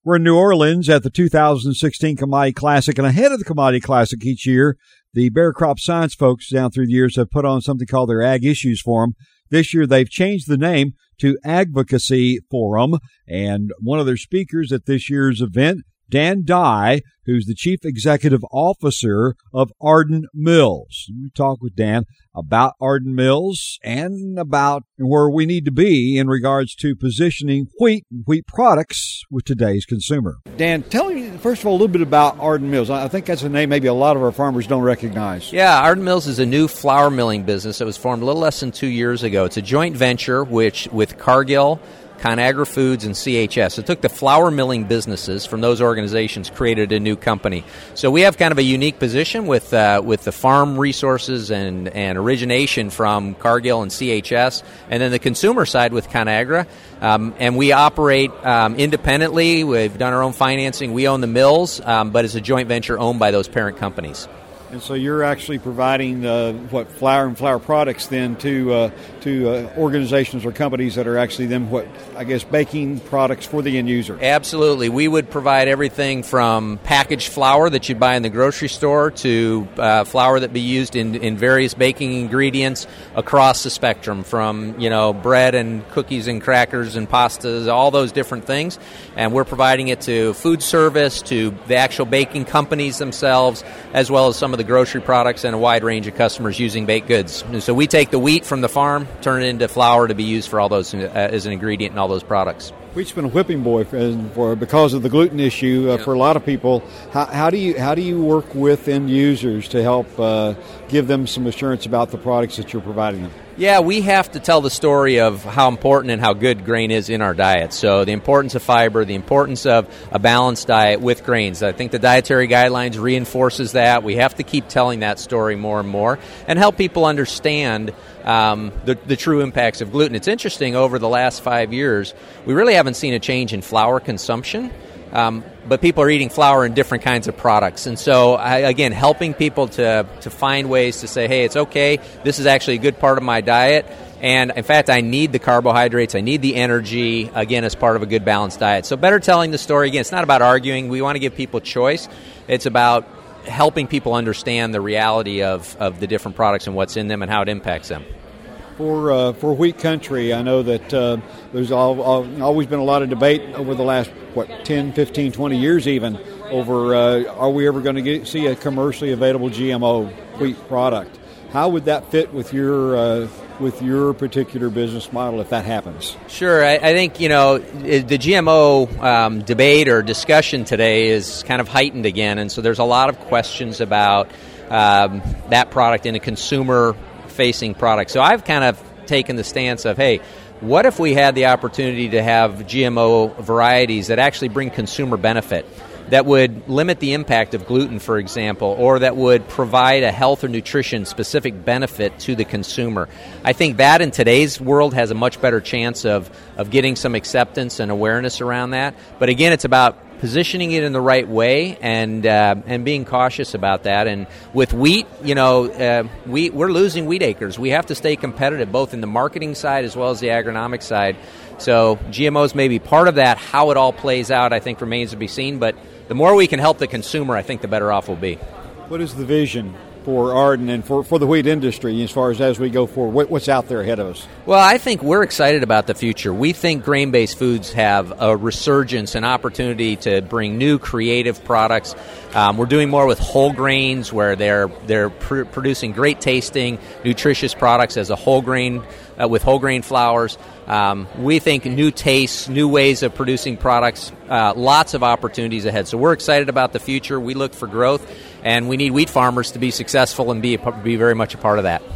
We're in New Orleans at the 2016 Commodity Classic, and ahead of the Commodity Classic each year, the Bayer Crop Science folks down through the years have put on something called their Ag Issues Forum. This year, they've changed the name to Advocacy Forum, and one of their speakers at this year's event, Dan Dye, who's the Chief Executive Officer of Arden Mills. We talk with Dan about Arden Mills and about where we need to be in regards to positioning wheat and wheat products with today's consumer. Dan, tell me, first of all, a little bit about Arden Mills. I think that's a name maybe a lot of our farmers don't recognize. Yeah, Arden Mills is a new flour milling business that was formed a little less than 2 years ago. It's a joint venture with Cargill, ConAgra Foods, and CHS. It took the flour milling businesses from those organizations, created a new company. So we have kind of a unique position with the farm resources and origination from Cargill and CHS, and then the consumer side with ConAgra. And we operate independently. We've done our own financing. We own the mills, but it's a joint venture owned by those parent companies. And so you're actually providing flour and flour products then to organizations or companies that are actually baking products for the end user. Absolutely. We would provide everything from packaged flour that you'd buy in the grocery store to flour that be used in various baking ingredients across the spectrum, from bread and cookies and crackers and pastas, all those different things. And we're providing it to food service, to the actual baking companies themselves, as well as some of the grocery products and a wide range of customers using baked goods. And so we take the wheat from the farm, turn it into flour to be used for all those as an ingredient in all those products. Wheat's been a whipping boy because of the gluten issue for a lot of people. How do you work with end users to help give them some assurance about the products that you're providing them? Yeah, we have to tell the story of how important and how good grain is in our diet. So the importance of fiber, the importance of a balanced diet with grains. I think the dietary guidelines reinforces that. We have to keep telling that story more and more and help people understand the true impacts of gluten. It's interesting, over the last 5 years, we really haven't seen a change in flour consumption. But people are eating flour in different kinds of products. And so, again, helping people to find ways to say, hey, it's okay, this is actually a good part of my diet, and in fact, I need the carbohydrates, I need the energy, again, as part of a good balanced diet. So better telling the story. Again, it's not about arguing. We want to give people choice. It's about helping people understand the reality of the different products and what's in them and how it impacts them. For wheat country, I know that there's always been a lot of debate over the last, 10, 15, 20 years even, over are we ever going to see a commercially available GMO wheat product? How would that fit with your particular business model if that happens? Sure. I think, the GMO debate or discussion today is kind of heightened again, and so there's a lot of questions about that product in a consumer-facing product. So I've kind of taken the stance of, hey, what if we had the opportunity to have GMO varieties that actually bring consumer benefit, that would limit the impact of gluten, for example, or that would provide a health or nutrition-specific benefit to the consumer? I think that in today's world has a much better chance of getting some acceptance and awareness around that. But again, it's about positioning it in the right way and being cautious about that. And with wheat, we're losing wheat acres. We have to stay competitive both in the marketing side as well as the agronomic side. So GMOs may be part of that. How it all plays out, I think, remains to be seen. But the more we can help the consumer, I think the better off we'll be. What is the vision for Arden and for the wheat industry as we go forward? What's out there ahead of us? Well, I think we're excited about the future. We think grain-based foods have a resurgence, an opportunity to bring new creative products. We're doing more with whole grains, where they're producing great tasting, nutritious products as a whole grain with whole grain flours. We think new tastes, new ways of producing products, lots of opportunities ahead. So we're excited about the future. We look for growth, and we need wheat farmers to be successful and be very much a part of that.